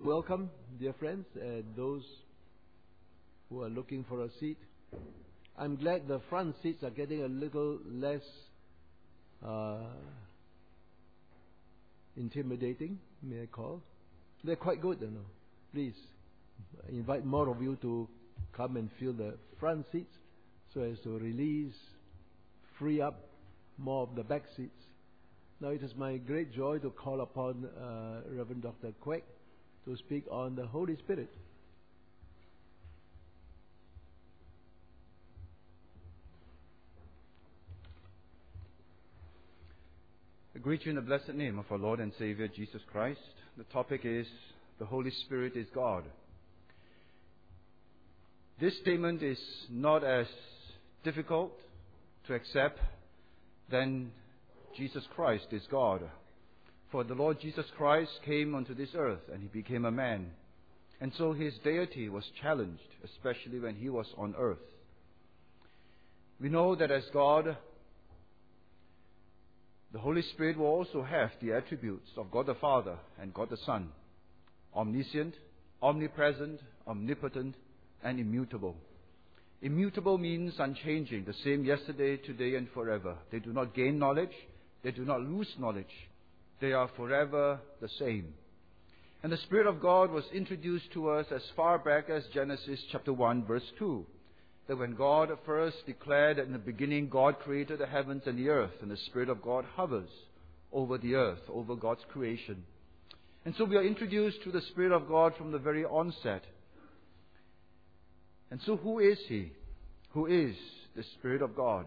Welcome, dear friends, and those who are looking for a seat. I'm glad the front seats are getting a little less intimidating, may I call. They're quite good, Please invite more of you to come and fill the front seats so as to free up more of the back seats. Now it is my great joy to call upon Reverend Dr. Quek to speak on the Holy Spirit. I greet you in the blessed name of our Lord and Savior Jesus Christ. The topic is, the Holy Spirit is God. This statement is not as difficult to accept than Jesus Christ is God. For the Lord Jesus Christ came onto this earth and He became a man. And so His deity was challenged, especially when He was on earth. We know that as God, the Holy Spirit will also have the attributes of God the Father and God the Son: omniscient, omnipresent, omnipotent, and immutable. Immutable means unchanging, the same yesterday, today, and forever. They do not gain knowledge. They do not lose knowledge. They are forever the same. And the Spirit of God was introduced to us as far back as Genesis chapter 1, verse 2. That when God first declared that in the beginning God created the heavens and the earth, and the Spirit of God hovers over the earth, over God's creation. And so we are introduced to the Spirit of God from the very onset. And so who is He? Who is the Spirit of God?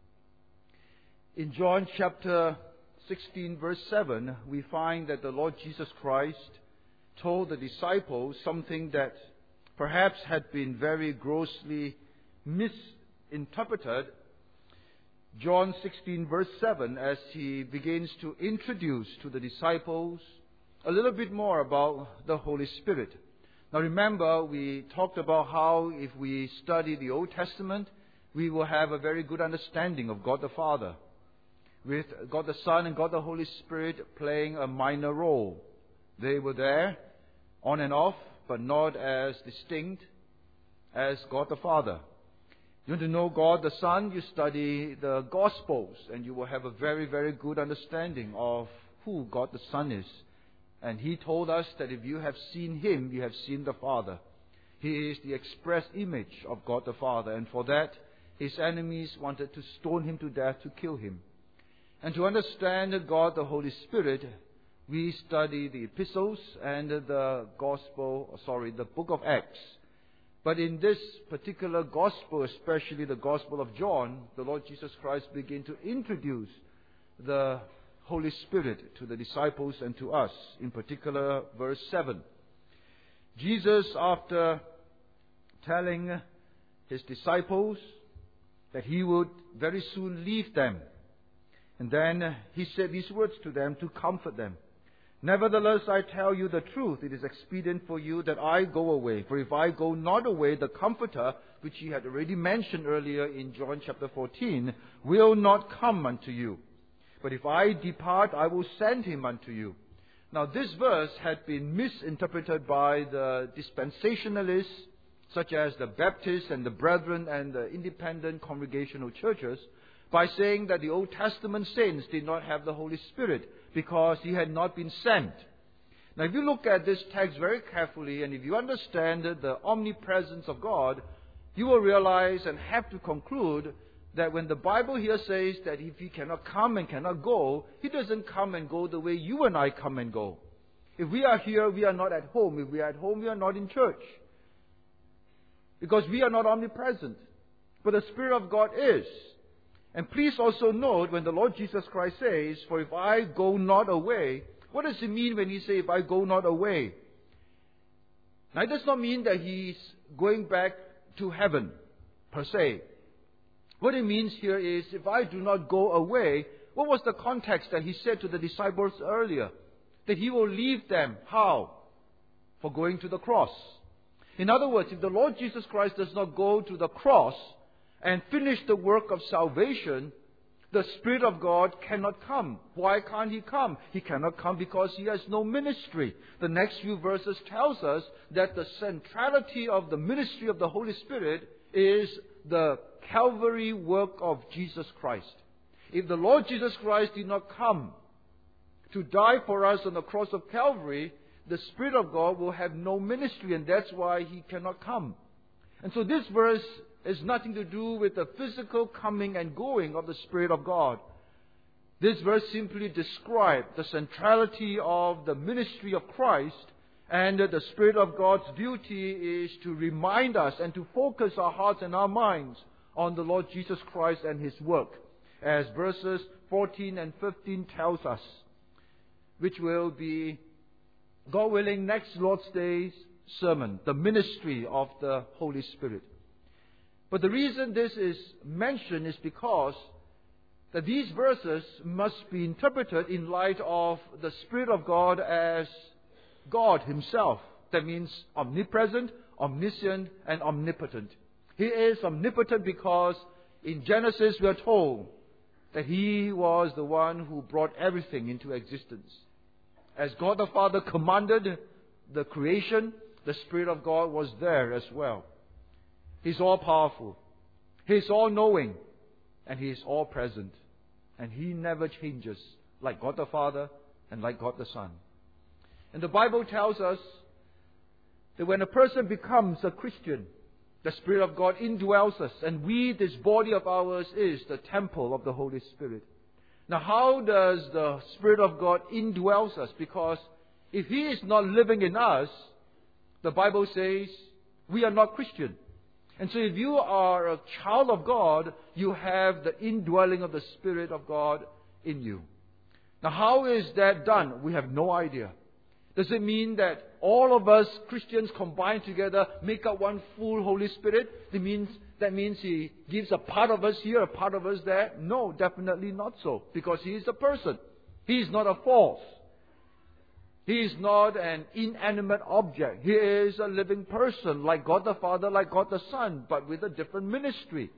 In John chapter 16, verse 7, we find that the Lord Jesus Christ told the disciples something that perhaps had been very grossly misinterpreted. John 16, verse 7, as He begins to introduce to the disciples a little bit more about the Holy Spirit. Now remember, we talked about how if we study the Old Testament, we will have a very good understanding of God the Father, with God the Son and God the Holy Spirit playing a minor role. They were there, on and off, but not as distinct as God the Father. You want to know God the Son? You study the Gospels, and you will have a very, very good understanding of who God the Son is. And He told us that if you have seen Him, you have seen the Father. He is the express image of God the Father, and for that, His enemies wanted to stone Him to death, to kill Him. And to understand God the Holy Spirit, we study the epistles and the book of Acts. But in this particular gospel, especially the Gospel of John, the Lord Jesus Christ began to introduce the Holy Spirit to the disciples and to us. In particular, verse 7. Jesus, after telling His disciples that He would very soon leave them, and then He said these words to them to comfort them. Nevertheless, I tell you the truth. It is expedient for you that I go away. For if I go not away, the Comforter, which He had already mentioned earlier in John chapter 14, will not come unto you. But if I depart, I will send Him unto you. Now this verse had been misinterpreted by the dispensationalists, such as the Baptists and the Brethren and the independent congregational churches, by saying that the Old Testament saints did not have the Holy Spirit because He had not been sent. Now if you look at this text very carefully, and if you understand the omnipresence of God, you will realize and have to conclude that when the Bible here says that if He cannot come and cannot go, He doesn't come and go the way you and I come and go. If we are here, we are not at home. If we are at home, we are not in church, because we are not omnipresent. But the Spirit of God is. And please also note when the Lord Jesus Christ says, for if I go not away, what does it mean when He says, if I go not away? Now it does not mean that He's going back to heaven, per se. What it means here is, if I do not go away, what was the context that He said to the disciples earlier? That He will leave them. How? For going to the cross. In other words, if the Lord Jesus Christ does not go to the cross and finish the work of salvation, the Spirit of God cannot come. Why can't He come? He cannot come because He has no ministry. The next few verses tells us that the centrality of the ministry of the Holy Spirit is the Calvary work of Jesus Christ. If the Lord Jesus Christ did not come to die for us on the cross of Calvary, the Spirit of God will have no ministry, and that's why He cannot come. And so this verse has nothing to do with the physical coming and going of the Spirit of God. This verse simply describes the centrality of the ministry of Christ, and the Spirit of God's duty is to remind us and to focus our hearts and our minds on the Lord Jesus Christ and His work, as verses 14 and 15 tells us, which will be, God willing, next Lord's Day's sermon, the ministry of the Holy Spirit. But the reason this is mentioned is because that these verses must be interpreted in light of the Spirit of God as God Himself. That means omnipresent, omniscient, and omnipotent. He is omnipotent because in Genesis we are told that He was the one who brought everything into existence. As God the Father commanded the creation, the Spirit of God was there as well. He's all-powerful. He's all-knowing. And He is all-present. And He never changes, like God the Father and like God the Son. And the Bible tells us that when a person becomes a Christian, the Spirit of God indwells us. And we, this body of ours, is the temple of the Holy Spirit. Now, how does the Spirit of God indwells us? Because if He is not living in us, the Bible says we are not Christian. And so if you are a child of God, you have the indwelling of the Spirit of God in you. Now, how is that done? We have no idea. Does it mean that all of us Christians combined together make up one full Holy Spirit? That means He gives a part of us here, a part of us there? No, definitely not so. Because He is a person. He is not a force. He is not an inanimate object. He is a living person, like God the Father, like God the Son, but with a different ministry.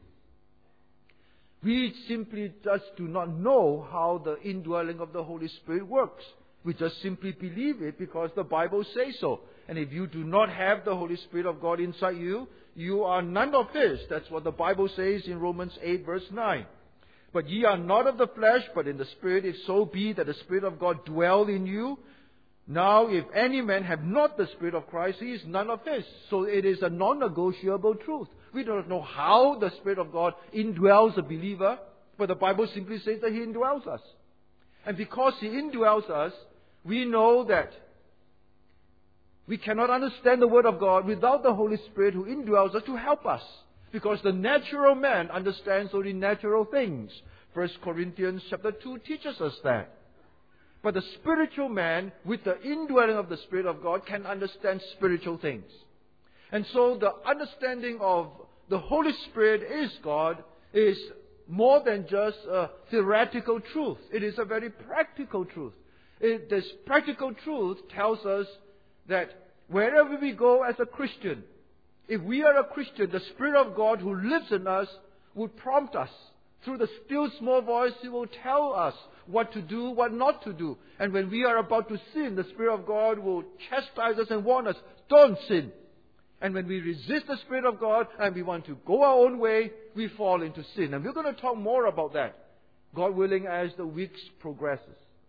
We simply just do not know how the indwelling of the Holy Spirit works. We just simply believe it because the Bible says so. And if you do not have the Holy Spirit of God inside you, you are none of His. That's what the Bible says in Romans 8 verse 9. But ye are not of the flesh, but in the Spirit, if so be that the Spirit of God dwell in you. Now, if any man have not the Spirit of Christ, he is none of His. So it is a non-negotiable truth. We don't know how the Spirit of God indwells a believer, but the Bible simply says that He indwells us. And because He indwells us, we know that we cannot understand the Word of God without the Holy Spirit who indwells us to help us. Because the natural man understands only natural things. 1 Corinthians chapter 2 teaches us that. But the spiritual man, with the indwelling of the Spirit of God, can understand spiritual things. And so the understanding of the Holy Spirit is God is more than just a theoretical truth. It is a very practical truth. This practical truth tells us that wherever we go as a Christian, if we are a Christian, the Spirit of God who lives in us would prompt us. Through the still small voice, He will tell us what to do, what not to do. And when we are about to sin, the Spirit of God will chastise us and warn us, don't sin. And when we resist the Spirit of God and we want to go our own way, we fall into sin. And we're going to talk more about that, God willing, as the weeks progresses.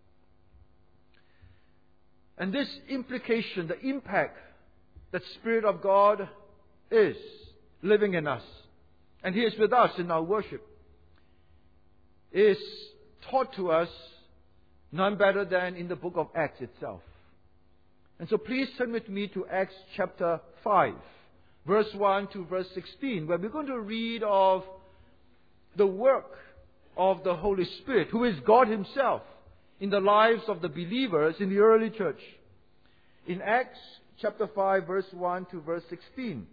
And this implication, the impact that Spirit of God is living in us, and He is with us in our worship, is taught to us none better than in the book of Acts itself. And so please turn with me to Acts chapter 5, verse 1 to verse 16, where we're going to read of the work of the Holy Spirit, who is God Himself, in the lives of the believers in the early church. In Acts chapter 5, verse 1 to verse 16.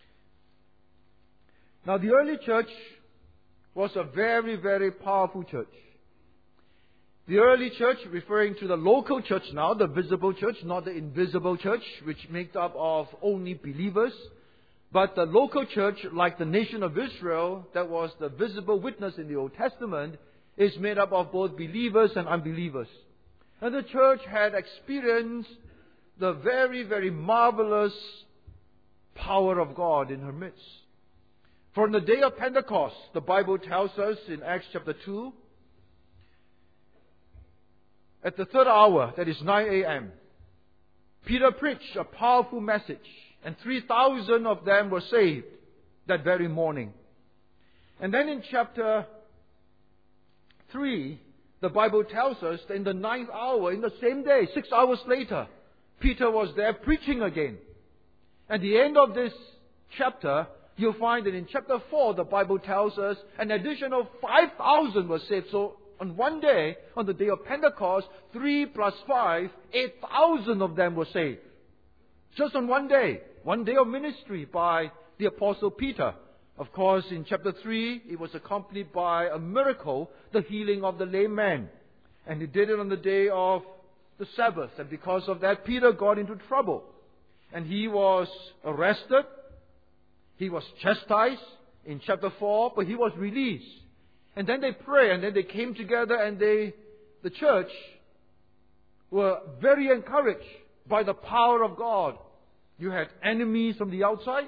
Now, the early church was a very, very powerful church. The early church, referring to the local church now, the visible church, not the invisible church, which made up of only believers, but the local church, like the nation of Israel, that was the visible witness in the Old Testament, is made up of both believers and unbelievers. And the church had experienced the very, very marvelous power of God in her midst. For on the day of Pentecost, the Bible tells us in Acts chapter 2, at the third hour, that is 9 a.m., Peter preached a powerful message, and 3,000 of them were saved that very morning. And then in chapter 3, the Bible tells us that in the 9th hour, in the same day, 6 hours later, Peter was there preaching again. At the end of this chapter, you'll find that in chapter 4, the Bible tells us an additional 5,000 were saved. So on one day, on the day of Pentecost, 3 plus 5, 8,000 of them were saved. Just on one day of ministry by the Apostle Peter. Of course, in chapter 3, it was accompanied by a miracle, the healing of the lame man. And he did it on the day of the Sabbath. And because of that, Peter got into trouble. And he was arrested. He was chastised in chapter 4, but he was released. And then they prayed, and then they came together, and the church were very encouraged by the power of God. You had enemies from the outside,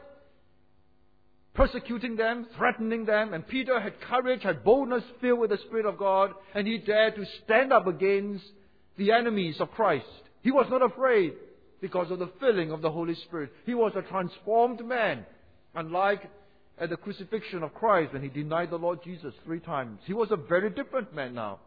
persecuting them, threatening them, and Peter had courage, had boldness filled with the Spirit of God, and he dared to stand up against the enemies of Christ. He was not afraid because of the filling of the Holy Spirit. He was a transformed man, unlike at the crucifixion of Christ when he denied the Lord Jesus 3 times. He was a very different man now.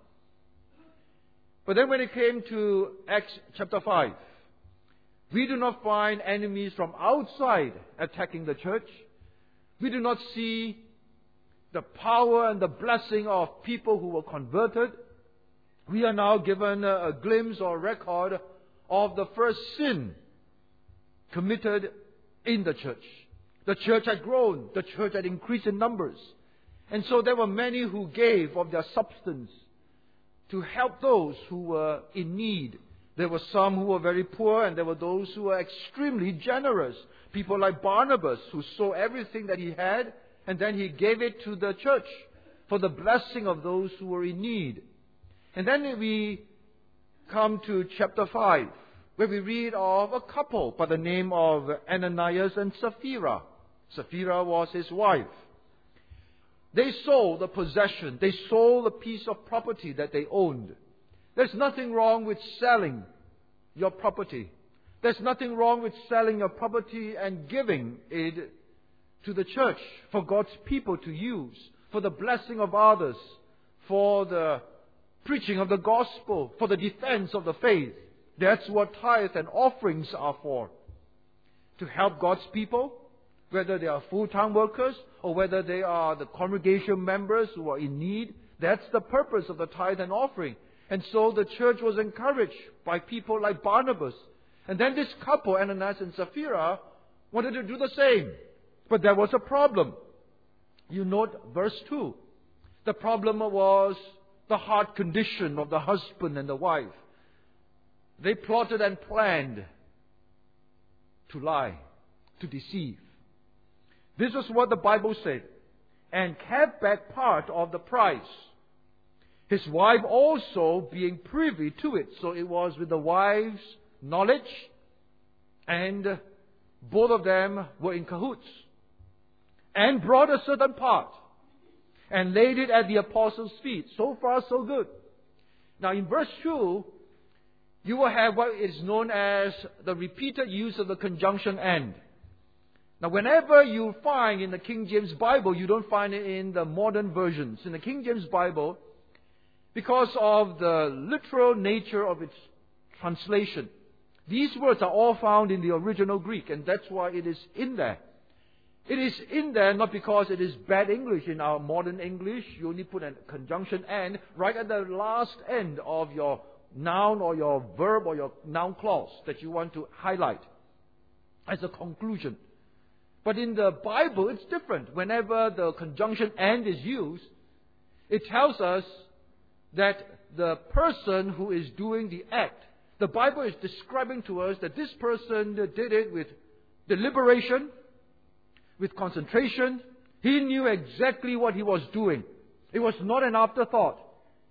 But then when it came to Acts chapter 5, we do not find enemies from outside attacking the church. We do not see the power and the blessing of people who were converted. We are now given a glimpse or record of the first sin committed in the church. The church had grown. The church had increased in numbers. And so there were many who gave of their substance to help those who were in need. There were some who were very poor, and there were those who were extremely generous. People like Barnabas, who sold everything that he had, and then he gave it to the church for the blessing of those who were in need. And then we come to chapter 5, where we read of a couple by the name of Ananias and Sapphira. Sapphira was his wife. They sold the possession. They sold a piece of property that they owned. There's nothing wrong with selling your property. There's nothing wrong with selling your property and giving it to the church for God's people to use, for the blessing of others, for the preaching of the gospel, for the defense of the faith. That's what tithes and offerings are for. To help God's people, whether they are full-time workers or whether they are the congregation members who are in need. That's the purpose of the tithe and offering. And so the church was encouraged by people like Barnabas. And then this couple, Ananias and Sapphira, wanted to do the same. But there was a problem. You note verse 2. The problem was the heart condition of the husband and the wife. They plotted and planned to lie, to deceive. This is what the Bible said. And kept back part of the price. His wife also being privy to it. So it was with the wife's knowledge, and both of them were in cahoots. And brought a certain part and laid it at the apostles' feet. So far, so good. Now in verse 2, you will have what is known as the repeated use of the conjunction and. Now whenever you find in the King James Bible, you don't find it in the modern versions. In the King James Bible, because of the literal nature of its translation, these words are all found in the original Greek, and that's why it is in there. It is in there not because it is bad English. In our modern English, you only put a conjunction and right at the last end of your noun or your verb or your noun clause that you want to highlight as a conclusion. But in the Bible, it's different. Whenever the conjunction and is used, it tells us that the person who is doing the act, the Bible is describing to us that this person did it with deliberation, with concentration. He knew exactly what he was doing. It was not an afterthought.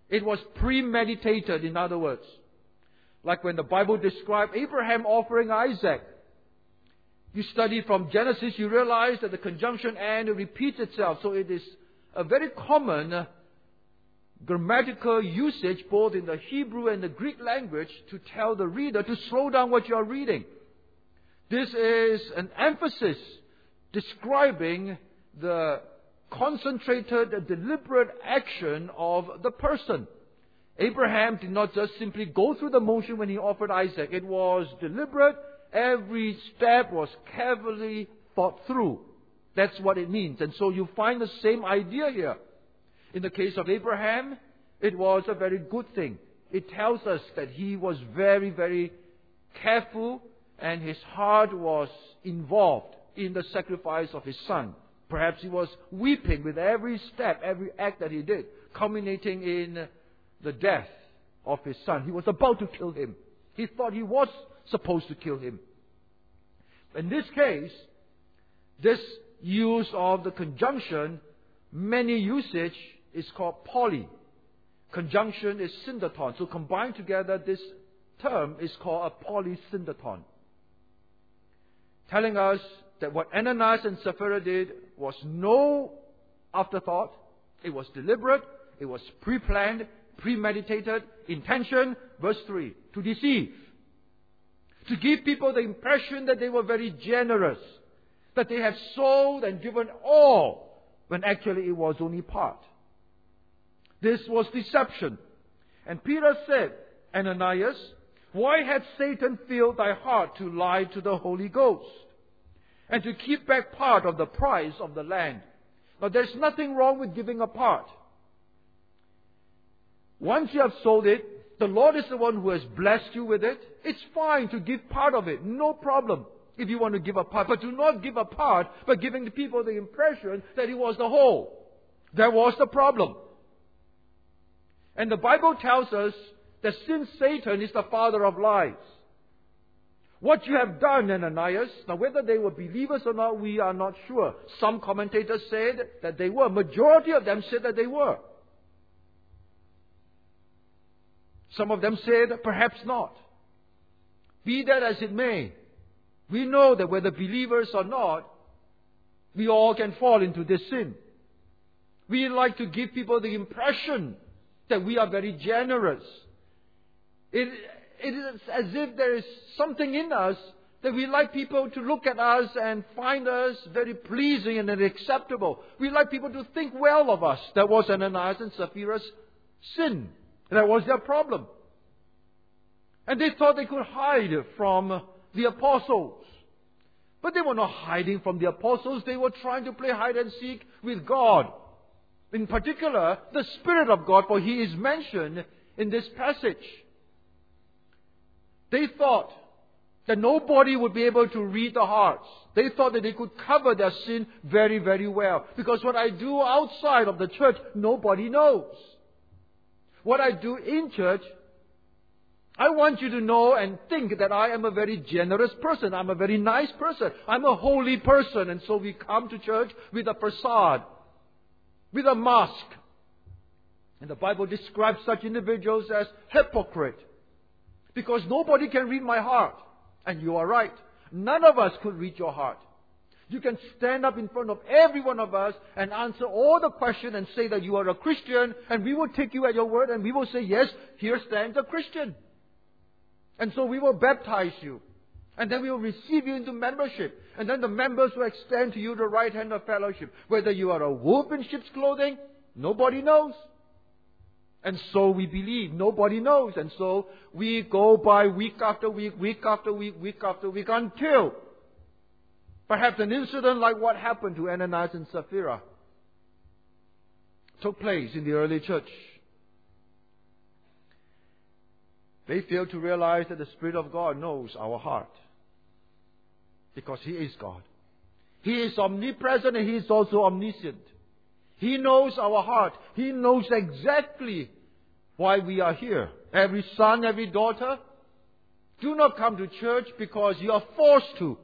It was premeditated, in other words. Like when the Bible described Abraham offering Isaac. You study from Genesis, you realize that the conjunction and repeats itself. So it is a very common grammatical usage both in the Hebrew and the Greek language to tell the reader to slow down what you are reading. This is an emphasis describing the concentrated, deliberate action of the person. Abraham did not just simply go through the motion when he offered Isaac. It was deliberate. Every step was carefully thought through. That's what it means. And so you find the same idea here. In the case of Abraham, it was a very good thing. It tells us that he was very, very careful and his heart was involved in the sacrifice of his son. Perhaps he was weeping with every step, every act that he did, culminating in the death of his son. He was about to kill him. He thought he was supposed to kill him. In this case, this use of the conjunction, many usage, is called poly. Conjunction is syndeton. So combined together, this term is called a polysyndeton. Telling us that what Ananias and Sapphira did was no afterthought. It was deliberate. It was pre-planned, premeditated, intention. Verse 3, to deceive. To give people the impression that they were very generous. That they had sold and given all, when actually it was only part. This was deception. And Peter said, Ananias, why had Satan filled thy heart to lie to the Holy Ghost and to keep back part of the price of the land? Now there's nothing wrong with giving a part. Once you have sold it, the Lord is the one who has blessed you with it. It's fine to give part of it, no problem if you want to give a part. But do not give a part by giving the people the impression that it was the whole. That was the problem. And the Bible tells us that since Satan is the father of lies, what you have done, Ananias, now whether they were believers or not, we are not sure. Some commentators said that they were. Majority of them said that they were. Some of them said perhaps not. Be that as it may, we know that whether believers or not, we all can fall into this sin. We like to give people the impression that we are very generous. It is as if there is something in us that we like people to look at us and find us very pleasing and acceptable. We like people to think well of us. That was Ananias and Sapphira's sin. That was their problem. And they thought they could hide from the apostles. But they were not hiding from the apostles. They were trying to play hide and seek with God. In particular, the Spirit of God, for He is mentioned in this passage. They thought that nobody would be able to read the hearts. They thought that they could cover their sin very, very well. Because what I do outside of the church, nobody knows. What I do in church, I want you to know and think that I am a very generous person. I'm a very nice person. I'm a holy person. And so we come to church with a facade, with a mask. And the Bible describes such individuals as hypocrite. Because nobody can read my heart. And you are right. None of us could read your heart. You can stand up in front of every one of us and answer all the questions and say that you are a Christian, and we will take you at your word and we will say, yes, here stands a Christian. And so we will baptize you. And then we will receive you into membership. And then the members will extend to you the right hand of fellowship. Whether you are a wolf in sheep's clothing, nobody knows. And so we believe. Nobody knows. And so we go by week after week, week after week, week after week, until perhaps an incident like what happened to Ananias and Sapphira took place in the early church. They failed to realize that the Spirit of God knows our heart. Because He is God. He is omnipresent and He is also omniscient. He knows our heart. He knows exactly why we are here. Every son, every daughter, do not come to church because you are forced to.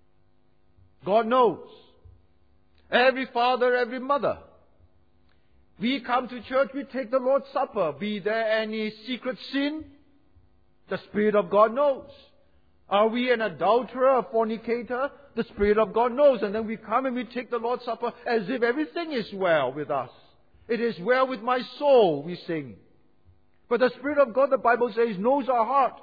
God knows. Every father, every mother. We come to church, we take the Lord's Supper. Be there any secret sin? The Spirit of God knows. Are we an adulterer, a fornicator? The Spirit of God knows. And then we come and we take the Lord's Supper as if everything is well with us. It is well with my soul, we sing. But the Spirit of God, the Bible says, knows our heart.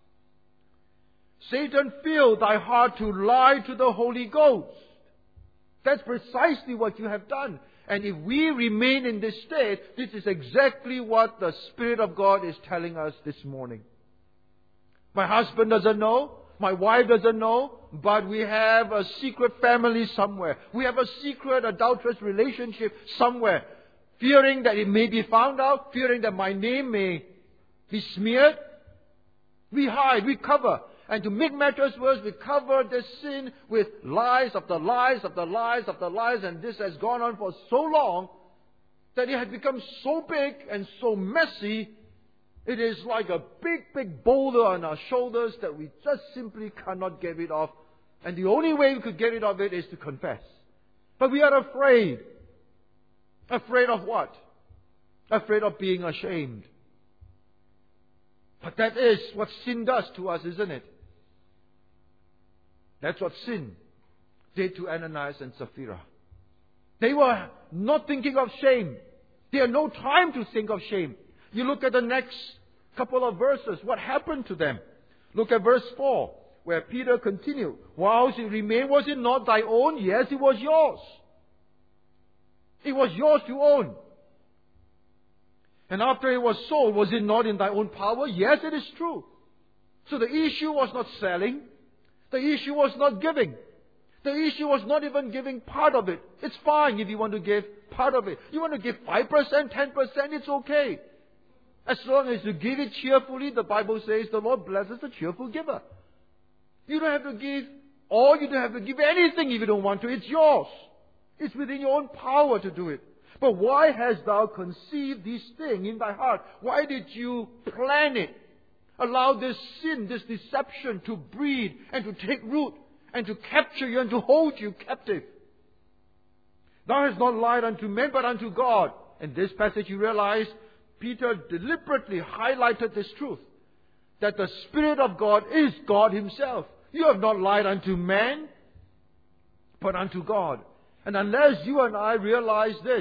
Satan filled thy heart to lie to the Holy Ghost. That's precisely what you have done. And if we remain in this state, this is exactly what the Spirit of God is telling us this morning. My husband doesn't know. My wife doesn't know. But we have a secret family somewhere. We have a secret adulterous relationship somewhere. Fearing that it may be found out. Fearing that my name may be smeared. We hide. We cover. And to make matters worse, we cover this sin with lies after lies after lies after lies. And this has gone on for so long that it has become so big and so messy. It is like a big, big boulder on our shoulders that we just simply cannot get rid of. And the only way we could get rid of it is to confess. But we are afraid. Afraid of what? Afraid of being ashamed. But that is what sin does to us, isn't it? That's what sin did to Ananias and Sapphira. They were not thinking of shame. They had no time to think of shame. You look at the next couple of verses. What happened to them? Look at verse 4, where Peter continued. Whilst it remained, was it not thy own? Yes, it was yours. It was yours to own. And after it was sold, was it not in thy own power? Yes, it is true. So the issue was not selling. The issue was not giving. The issue was not even giving part of it. It's fine if you want to give part of it. You want to give 5%, 10%, it's okay. As long as you give it cheerfully, the Bible says the Lord blesses the cheerful giver. You don't have to give all, you don't have to give anything if you don't want to. It's yours. It's within your own power to do it. But why hast thou conceived this thing in thy heart? Why did you plan it? Allow this sin, this deception to breed and to take root and to capture you and to hold you captive. Thou hast not lied unto men but unto God. In this passage you realize Peter deliberately highlighted this truth, that the Spirit of God is God Himself. You have not lied unto man, but unto God. And unless you and I realize this,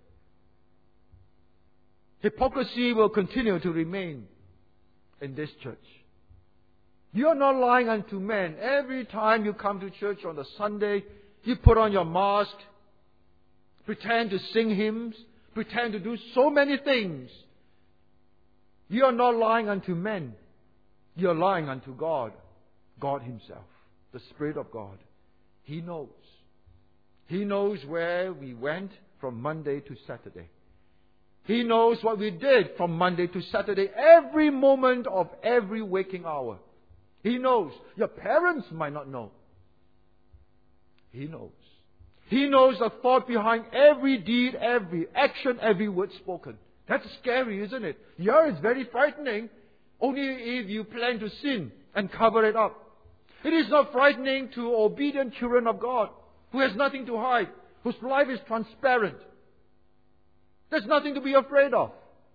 hypocrisy will continue to remain in this church. You are not lying unto men. Every time you come to church on a Sunday, you put on your mask, pretend to sing hymns, pretend to do so many things. You are not lying unto men. You are lying unto God. God Himself, the Spirit of God. He knows. He knows where we went from Monday to Saturday. He knows what we did from Monday to Saturday, every moment of every waking hour. He knows. Your parents might not know. He knows. He knows the thought behind every deed, every action, every word spoken. That's scary, isn't it? Yeah, it's very frightening. Only if you plan to sin and cover it up. It is not frightening to obedient children of God who has nothing to hide, whose life is transparent. There's nothing to be afraid of.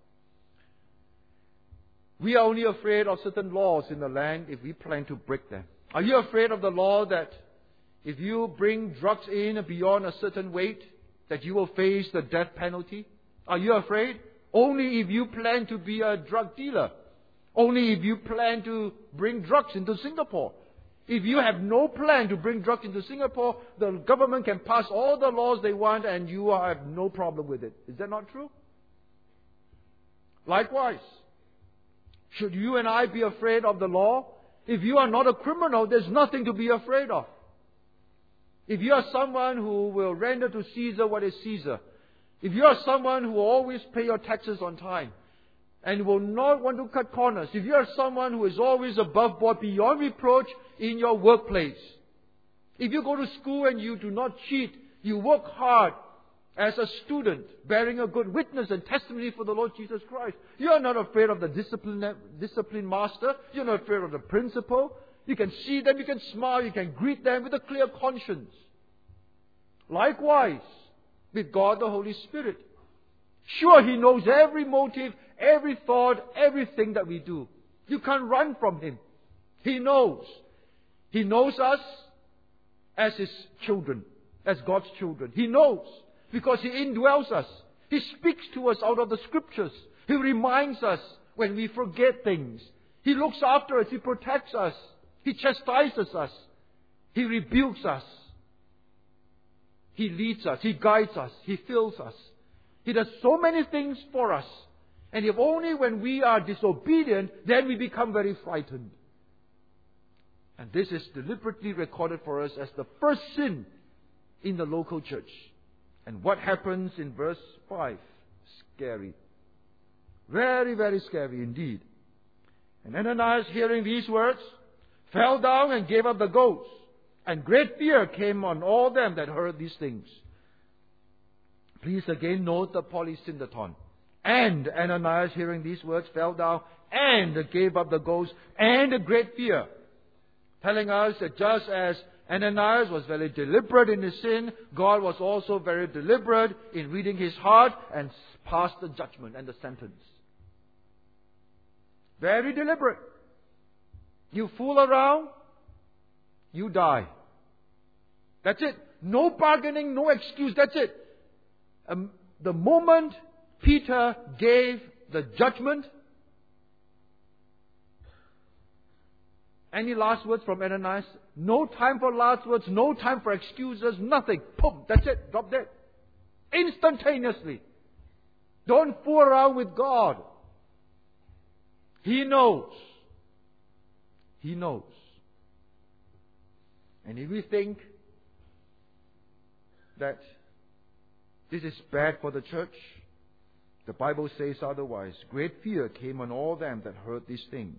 We are only afraid of certain laws in the land if we plan to break them. Are you afraid of the law that if you bring drugs in beyond a certain weight, that you will face the death penalty? Are you afraid? Only if you plan to be a drug dealer. Only if you plan to bring drugs into Singapore. If you have no plan to bring drugs into Singapore, the government can pass all the laws they want and you have no problem with it. Is that not true? Likewise, should you and I be afraid of the law? If you are not a criminal, there's nothing to be afraid of. If you are someone who will render to Caesar what is Caesar, if you are someone who will always pay your taxes on time, and will not want to cut corners, if you are someone who is always above board, beyond reproach in your workplace, if you go to school and you do not cheat, you work hard as a student, bearing a good witness and testimony for the Lord Jesus Christ, you are not afraid of the discipline master, you're not afraid of the principal. You can see them, you can smile, you can greet them with a clear conscience. Likewise, with God the Holy Spirit. Sure, He knows every motive, every thought, everything that we do. You can't run from Him. He knows. He knows us as His children, as God's children. He knows because He indwells us. He speaks to us out of the Scriptures. He reminds us when we forget things. He looks after us. He protects us. He chastises us. He rebukes us. He leads us. He guides us. He fills us. He does so many things for us. And if only when we are disobedient, then we become very frightened. And this is deliberately recorded for us as the first sin in the local church. And what happens in verse 5? Scary. Very, very scary indeed. And Ananias, hearing these words, fell down and gave up the ghost. And great fear came on all them that heard these things. Please again note the polysyndeton. And Ananias, hearing these words, fell down and gave up the ghost, and a great fear. Telling us that just as Ananias was very deliberate in his sin, God was also very deliberate in reading his heart and passed the judgment and the sentence. Very deliberate. You fool around, you die. That's it. No bargaining, no excuse. That's it. The moment Peter gave the judgment, any last words from Ananias? No time for last words, no time for excuses, nothing. Boom, that's it. Drop dead. Instantaneously. Don't fool around with God. He knows. He knows. And if we think that this is bad for the church, the Bible says otherwise. Great fear came on all them that heard these things.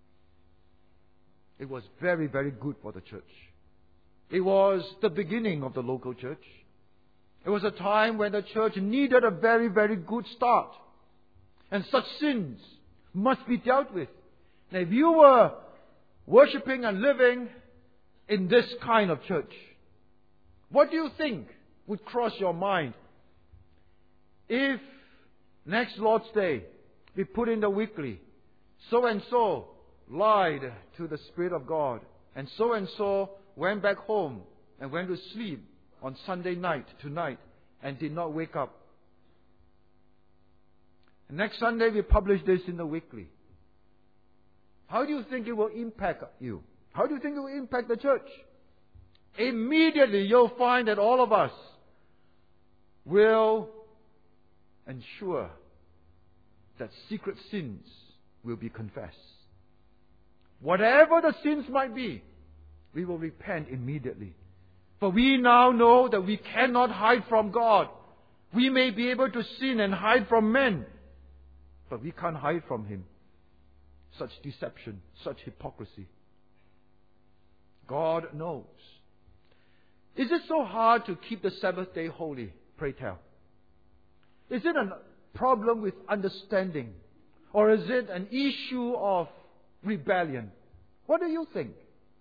It was very, very good for the church. It was the beginning of the local church. It was a time when the church needed a very, very good start. And such sins must be dealt with. Now, if you were worshipping and living in this kind of church, what do you think would cross your mind if next Lord's Day we put in the weekly, so and so lied to the Spirit of God, and so went back home and went to sleep on Sunday night tonight and did not wake up. And next Sunday we publish this in the weekly. How do you think it will impact you? How do you think it will impact the church? Immediately you'll find that all of us will ensure that secret sins will be confessed. Whatever the sins might be, we will repent immediately. For we now know that we cannot hide from God. We may be able to sin and hide from men, but we can't hide from Him. Such deception, such hypocrisy. God knows. Is it so hard to keep the Sabbath day holy? Pray tell. Is it a problem with understanding? Or is it an issue of rebellion? What do you think?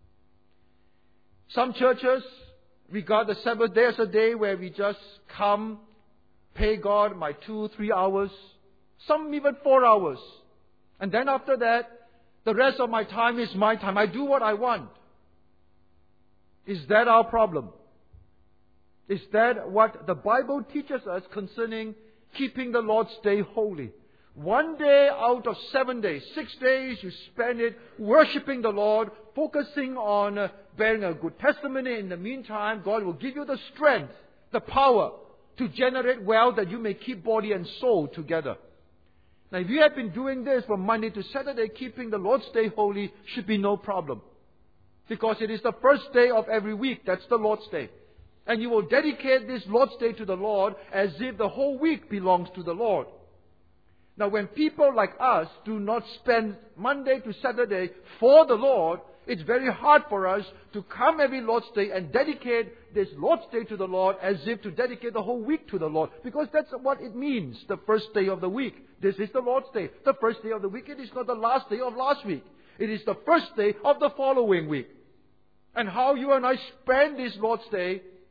Some churches regard the Sabbath day as a day where we just come, pay God my 2-3 hours, some even 4 hours. And then after that, the rest of my time is my time. I do what I want. Is that our problem? Is that what the Bible teaches us concerning keeping the Lord's Day holy? 1 day out of 7 days, 6 days, you spend it worshiping the Lord, focusing on bearing a good testimony. In the meantime, God will give you the strength, the power to generate wealth that you may keep body and soul together. Now, if you have been doing this from Monday to Saturday, keeping the Lord's Day holy should be no problem. Because it is the first day of every week. That's the Lord's Day. And you will dedicate this Lord's Day to the Lord as if the whole week belongs to the Lord. Now, when people like us do not spend Monday to Saturday for the Lord, it's very hard for us to come every Lord's Day and dedicate this Lord's Day to the Lord as if to dedicate the whole week to the Lord. Because that's what it means, the first day of the week. This is the Lord's Day. The first day of the week, it is not the last day of last week. It is the first day of the following week. And how you and I spend this Lord's Day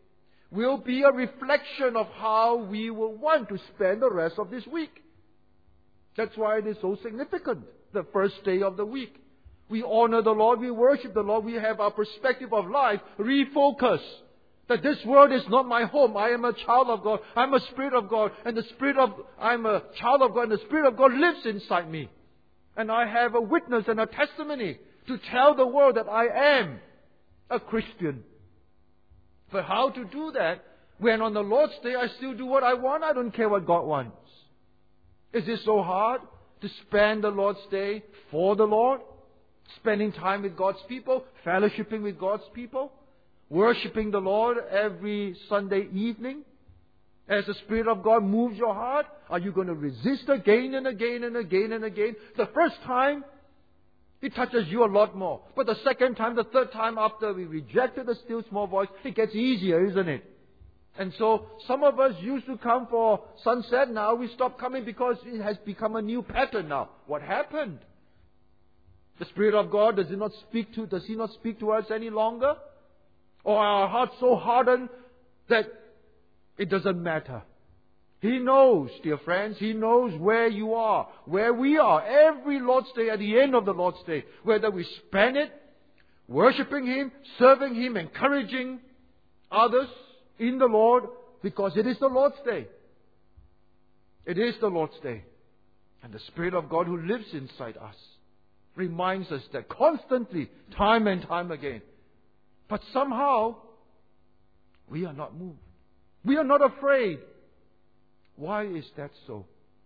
will be a reflection of how we will want to spend the rest of this week. That's why it is so significant, the first day of the week. We honor the Lord, we worship the Lord, we have our perspective of life refocused. That this world is not my home. I am a child of God. I'm a spirit of God. And I'm a child of God, and the Spirit of God lives inside me. And I have a witness and a testimony to tell the world that I am a Christian. But how to do that when on the Lord's Day I still do what I want? I don't care what God wants. Is it so hard to spend the Lord's Day for the Lord? Spending time with God's people, fellowshipping with God's people, worshiping the Lord every Sunday evening? As the Spirit of God moves your heart, are you going to resist again and again and again and again? The first time, it touches you a lot more. But the second time, the third time after we rejected the still small voice, it gets easier, isn't it? And so some of us used to come for sunset. Now we stop coming because it has become a new pattern now. What happened? The Spirit of God, does He not speak to us any longer? Or are our hearts so hardened that it doesn't matter? He knows, dear friends, He knows where you are, where we are. Every Lord's Day, at the end of the Lord's Day, whether we spend it worshiping Him, serving Him, encouraging others in the Lord, because it is the Lord's Day. It is the Lord's Day. And the Spirit of God who lives inside us reminds us that constantly, time and time again. But somehow, we are not moved. We are not afraid. Why is that so?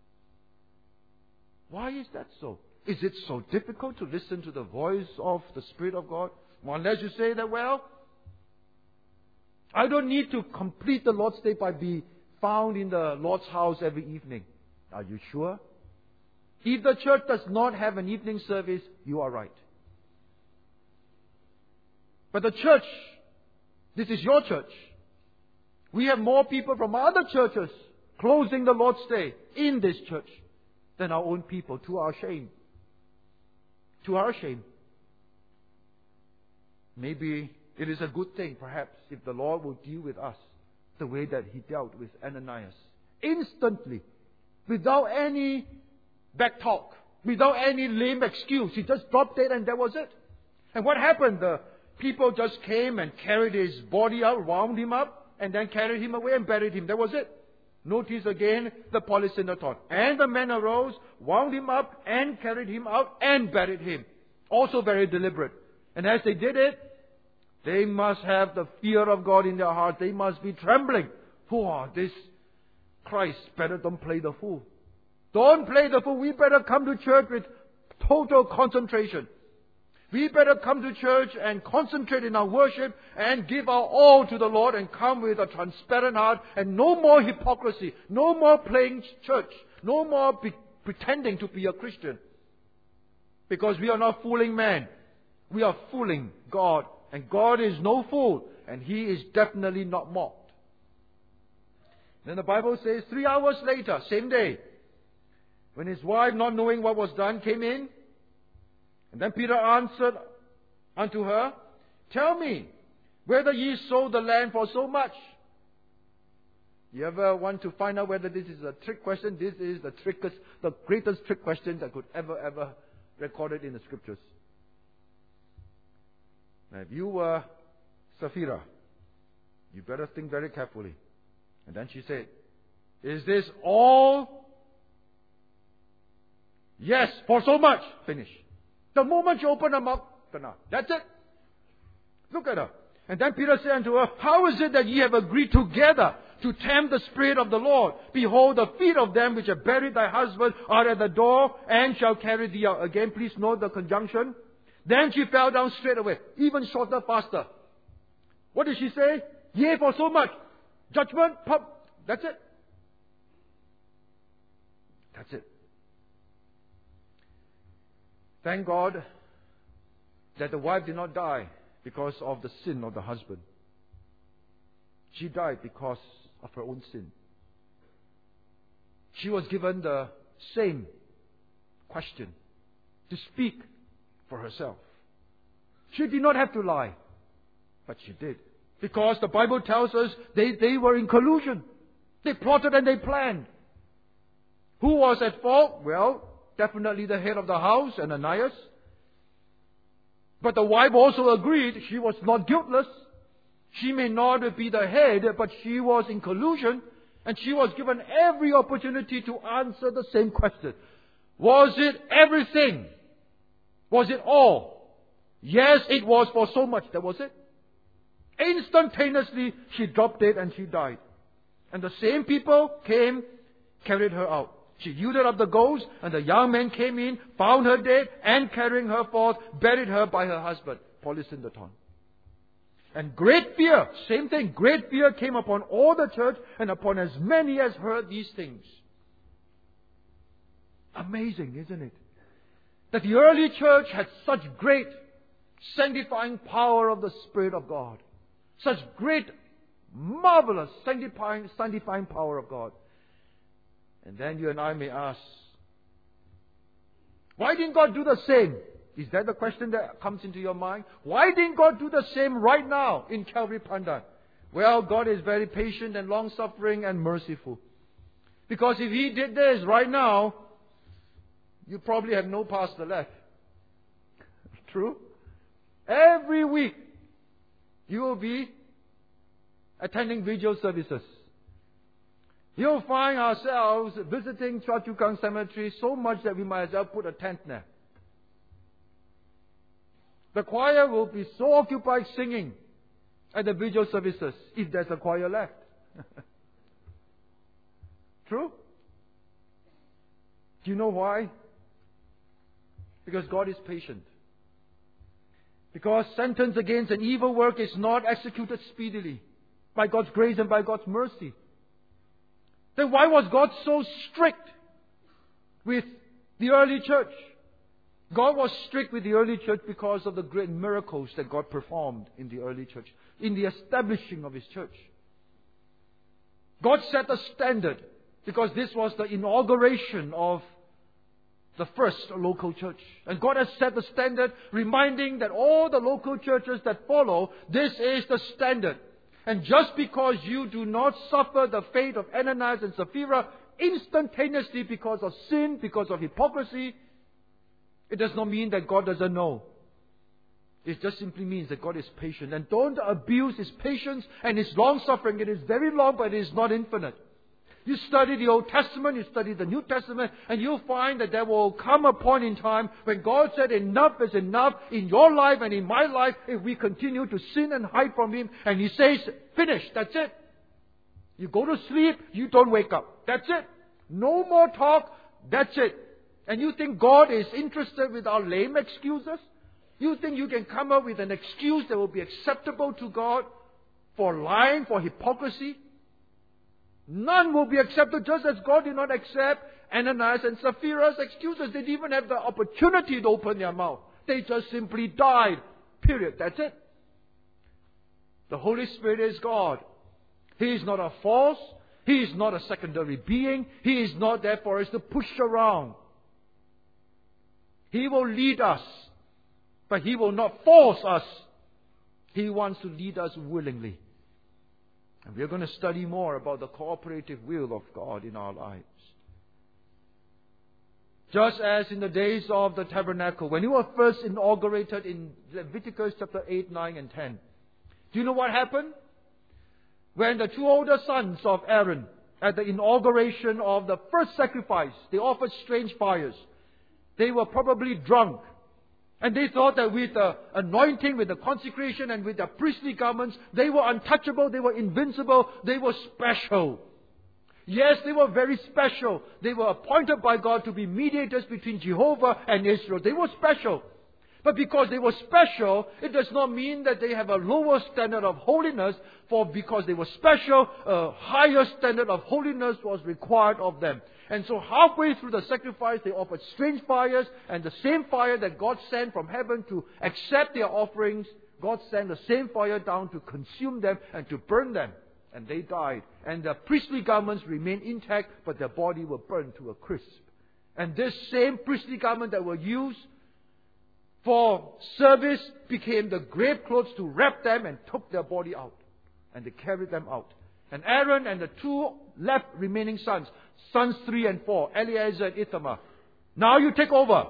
Why is that so? Is it so difficult to listen to the voice of the Spirit of God? Well, unless you say that, well, I don't need to complete the Lord's Day by being found in the Lord's house every evening. Are you sure? If the church does not have an evening service, you are right. But the church, this is your church. We have more people from other churches closing the Lord's Day in this church than our own people, to our shame. To our shame. Maybe it is a good thing, perhaps, if the Lord will deal with us the way that He dealt with Ananias. Instantly, without any back talk, without any lame excuse. He just dropped it and that was it. And what happened? The people just came and carried his body out, wound him up, and then carried him away and buried him. That was it. Notice again the polysyndeton. And the men arose, wound him up, and carried him out, and buried him. Also very deliberate. And as they did it, they must have the fear of God in their hearts. They must be trembling. Oh, this Christ better don't play the fool. Don't play the fool. We better come to church with total concentration. We better come to church and concentrate in our worship and give our all to the Lord and come with a transparent heart and no more hypocrisy, no more playing church, no more pretending to be a Christian. Because we are not fooling man. We are fooling God. And God is no fool. And He is definitely not mocked. Then the Bible says 3 hours later, same day, when his wife, not knowing what was done, came in, and then Peter answered unto her, Tell me, whether ye sold the land for so much? You ever want to find out whether this is a trick question? This is the greatest trick question that could ever recorded in the Scriptures. Now, if you were Sapphira, you better think very carefully. And then she said, Is this all? Yes, for so much. Finish. The moment you open her mouth, that's it. Look at her. And then Peter said unto her, How is it that ye have agreed together to tempt the Spirit of the Lord? Behold, the feet of them which have buried thy husband are at the door, and shall carry thee out. Again, please note the conjunction. Then she fell down straight away, even shorter, faster. What did she say? Yea, for so much. Judgment, pop. That's it. That's it. Thank God that the wife did not die because of the sin of the husband. She died because of her own sin. She was given the same question to speak for herself. She did not have to lie, but she did, Because the Bible tells us they were in collusion. They plotted and they planned. Who was at fault? Well, definitely the head of the house, Ananias. But the wife also agreed she was not guiltless. She may not be the head, but she was in collusion, and she was given every opportunity to answer the same question. Was it everything? Was it all? Yes, it was for so much. That was it. Instantaneously, she dropped dead and she died. And the same people came, carried her out. She yielded up the ghost, and the young men came in, found her dead, and carrying her forth, buried her by her husband, Polysyndeton. And great fear, same thing, great fear came upon all the church and upon as many as heard these things. Amazing, isn't it? That the early church had such great sanctifying power of the Spirit of God. Such great, marvelous sanctifying power of God. And then you and I may ask, why didn't God do the same? Is that the question that comes into your mind? Why didn't God do the same right now in Calvary Pandan? Well, God is very patient and long-suffering and merciful. Because if He did this right now, you probably have no pastor left. True? Every week, you will be attending vigil services. You'll find ourselves visiting Choa Chu Kang Cemetery so much that we might as well put a tent there. The choir will be so occupied singing at the vigil services, if there's a choir left. True? Do you know why? Because God is patient. Because sentence against an evil work is not executed speedily by God's grace and by God's mercy. Then why was God so strict with the early church? God was strict with the early church because of the great miracles that God performed in the early church, in the establishing of His church. God set a standard because this was the inauguration of the first local church. And God has set the standard, reminding that all the local churches that follow, this is the standard. And just because you do not suffer the fate of Ananias and Sapphira instantaneously because of sin, because of hypocrisy, it does not mean that God doesn't know. It just simply means that God is patient. And don't abuse His patience and His long-suffering. It is very long, but it is not infinite. You study the Old Testament, you study the New Testament, and you'll find that there will come a point in time when God said enough is enough in your life and in my life if we continue to sin and hide from Him. And He says, finish, that's it. You go to sleep, you don't wake up. That's it. No more talk, that's it. And you think God is interested with our lame excuses? You think you can come up with an excuse that will be acceptable to God for lying, for hypocrisy? None will be accepted, just as God did not accept Ananias and Sapphira's excuses. They didn't even have the opportunity to open their mouth. They just simply died. Period. That's it. The Holy Spirit is God. He is not a force. He is not a secondary being. He is not there for us to push around. He will lead us, but He will not force us. He wants to lead us willingly. And we're going to study more about the cooperative will of God in our lives. Just as in the days of the tabernacle, when you were first inaugurated in Leviticus chapter 8, 9, and 10. Do you know what happened? When the two older sons of Aaron, at the inauguration of the first sacrifice, they offered strange fires. They were probably drunk. And they thought that with the anointing, with the consecration, and with the priestly garments, they were untouchable, they were invincible, they were special. Yes, they were very special. They were appointed by God to be mediators between Jehovah and Israel. They were special. But because they were special, it does not mean that they have a lower standard of holiness, for because they were special, a higher standard of holiness was required of them. And so halfway through the sacrifice, they offered strange fires, and the same fire that God sent from heaven to accept their offerings, God sent the same fire down to consume them and to burn them. And they died. And their priestly garments remained intact, but their body were burned to a crisp. And this same priestly garment that were used for service became the grave clothes to wrap them and took their body out. And they carried them out. And Aaron and the two left remaining sons, sons 3 and 4, Eleazar and Ithamar, now you take over.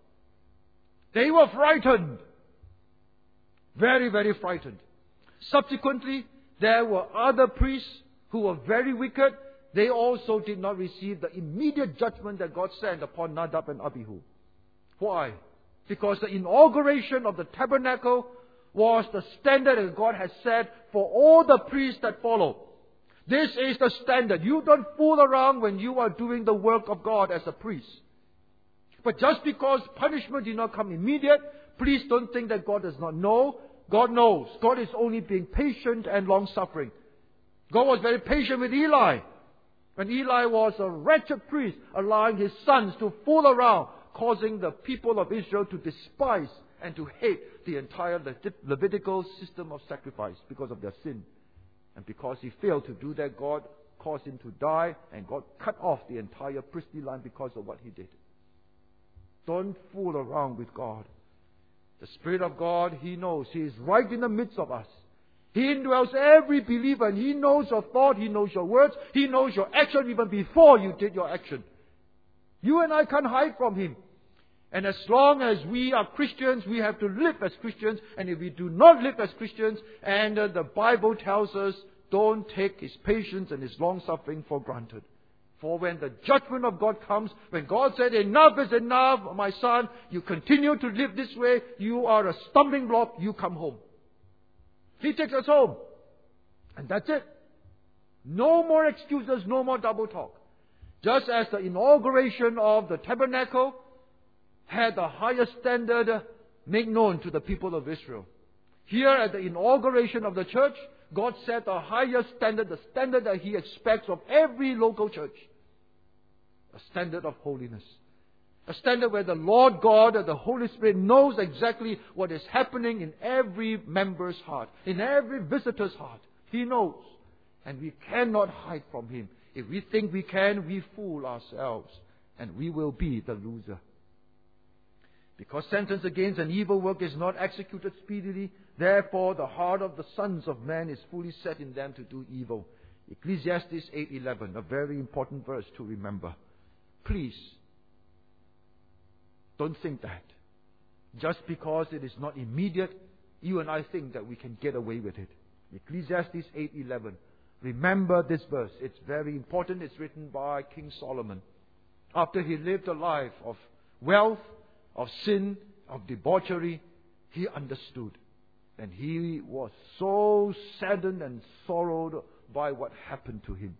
They were frightened. Very, very frightened. Subsequently, there were other priests who were very wicked. They also did not receive the immediate judgment that God sent upon Nadab and Abihu. Why? Because the inauguration of the tabernacle was the standard that God has set for all the priests that follow. This is the standard. You don't fool around when you are doing the work of God as a priest. But just because punishment did not come immediate, please don't think that God does not know. God knows. God is only being patient and long-suffering. God was very patient with Eli. When Eli was a wretched priest, allowing his sons to fool around, causing the people of Israel to despise and to hate the entire Levitical system of sacrifice because of their sin. And because he failed to do that, God caused him to die, and God cut off the entire priestly line because of what he did. Don't fool around with God. The Spirit of God, He knows. He is right in the midst of us. He indwells every believer, and He knows your thought, He knows your words, He knows your action even before you did your action. You and I can't hide from Him. And as long as we are Christians, we have to live as Christians. And if we do not live as Christians, and the Bible tells us, don't take His patience and His long-suffering for granted. For when the judgment of God comes, when God said, enough is enough, my son, you continue to live this way, you are a stumbling block, you come home. He takes us home. And that's it. No more excuses, no more double talk. Just as the inauguration of the tabernacle had the highest standard made known to the people of Israel. Here at the inauguration of the church, God set the highest standard, the standard that He expects of every local church. A standard of holiness. A standard where the Lord God and the Holy Spirit knows exactly what is happening in every member's heart, in every visitor's heart. He knows. And we cannot hide from Him. If we think we can, we fool ourselves. And we will be the loser. Because sentence against an evil work is not executed speedily, therefore the heart of the sons of man is fully set in them to do evil. Ecclesiastes 8:11, a very important verse to remember. Please, don't think that. Just because it is not immediate, you and I think that we can get away with it. Ecclesiastes 8:11. Remember this verse. It's very important. It's written by King Solomon. After he lived a life of wealth, of sin, of debauchery, he understood. And he was so saddened and sorrowed by what happened to him.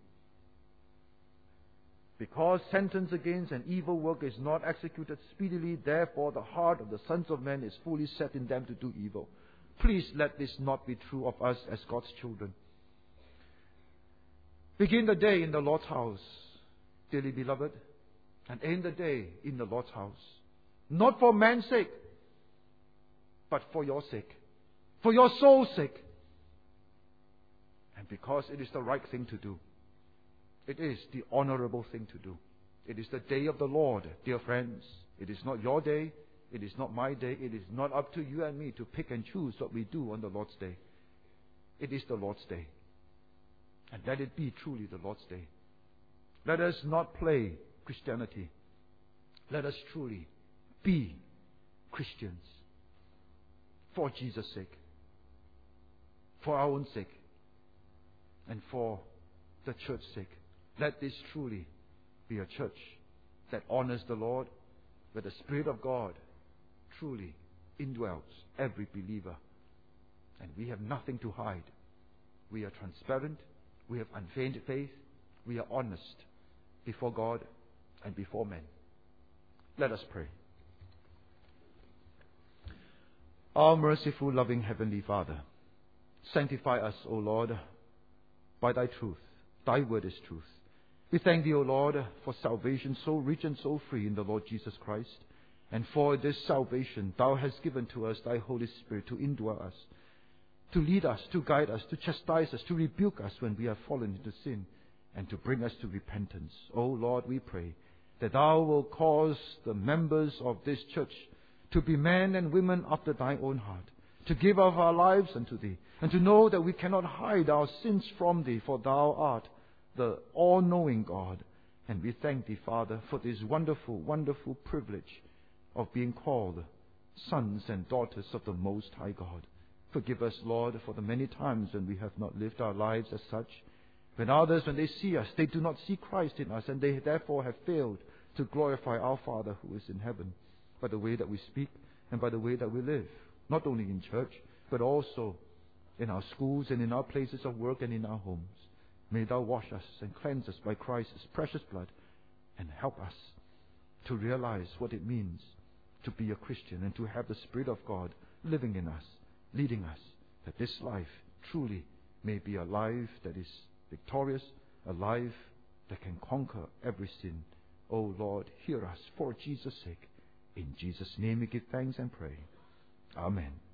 Because sentence against an evil work is not executed speedily, therefore the heart of the sons of men is fully set in them to do evil. Please let this not be true of us as God's children. Begin the day in the Lord's house, dearly beloved, and end the day in the Lord's house. Not for man's sake, but for your sake. For your soul's sake. And because it is the right thing to do. It is the honorable thing to do. It is the day of the Lord, dear friends. It is not your day. It is not my day. It is not up to you and me to pick and choose what we do on the Lord's day. It is the Lord's day. And let it be truly the Lord's day. Let us not play Christianity. Let us truly be Christians for Jesus' sake, for our own sake, and for the church's sake. Let this truly be a church that honors the Lord, where the Spirit of God truly indwells every believer. And we have nothing to hide. We are transparent. We have unfeigned faith. We are honest before God and before men. Let us pray. Our merciful, loving Heavenly Father, sanctify us, O Lord, by Thy truth. Thy word is truth. We thank Thee, O Lord, for salvation so rich and so free in the Lord Jesus Christ. And for this salvation, Thou hast given to us Thy Holy Spirit to indwell us, to lead us, to guide us, to chastise us, to rebuke us when we have fallen into sin, and to bring us to repentance. O Lord, we pray that Thou will cause the members of this church to be men and women after Thy own heart, to give of our lives unto Thee, and to know that we cannot hide our sins from Thee, for Thou art the all-knowing God. And we thank Thee, Father, for this wonderful, wonderful privilege of being called sons and daughters of the Most High God. Forgive us, Lord, for the many times when we have not lived our lives as such. When others, when they see us, they do not see Christ in us, and they therefore have failed to glorify our Father who is in heaven by the way that we speak and by the way that we live, not only in church, but also in our schools and in our places of work and in our homes. May Thou wash us and cleanse us by Christ's precious blood, and help us to realize what it means to be a Christian and to have the Spirit of God living in us, leading us, that this life truly may be a life that is victorious, a life that can conquer every sin. Oh Lord, hear us for Jesus' sake. In Jesus' name we give thanks and pray. Amen.